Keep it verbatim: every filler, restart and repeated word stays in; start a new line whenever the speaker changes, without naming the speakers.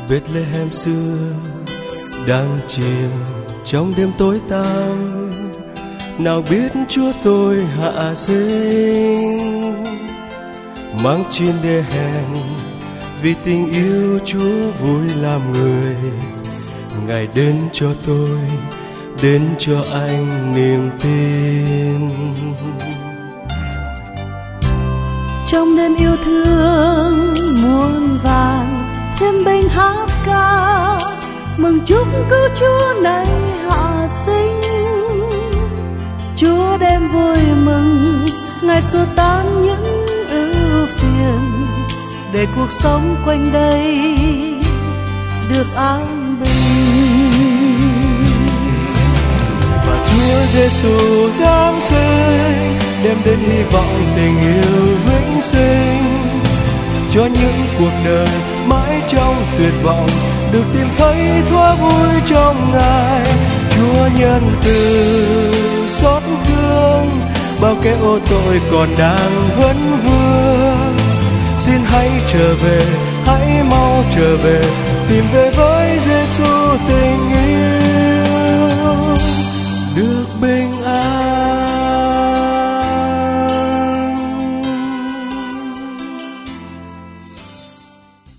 Bethlehem xưa đang chìm trong đêm tối tăm, nào biết Chúa tôi hạ sinh, mang chiên đê hèn vì tình yêu Chúa vui làm người. Ngài đến cho tôi, đến cho anh niềm tin.
Trong đêm yêu thương muôn vàn, thiên binh hát ca mừng chúc cứu Chúa này hạ sinh. Chúa đem vui mừng, Ngài xua tan những ưu phiền, để cuộc sống quanh đây được an bình.
Và Chúa Giêsu giáng sinh, đem đến hy vọng tình yêu vĩnh sinh, cho những cuộc đời mãi trong tuyệt vọng được tìm thấy thoa vui trong Ngài. Chúa nhân từ xót thương bao kẻ ô tội còn đang vấn vương. Xin hãy trở về, hãy mau trở về, tìm về với Giêsu tình yêu.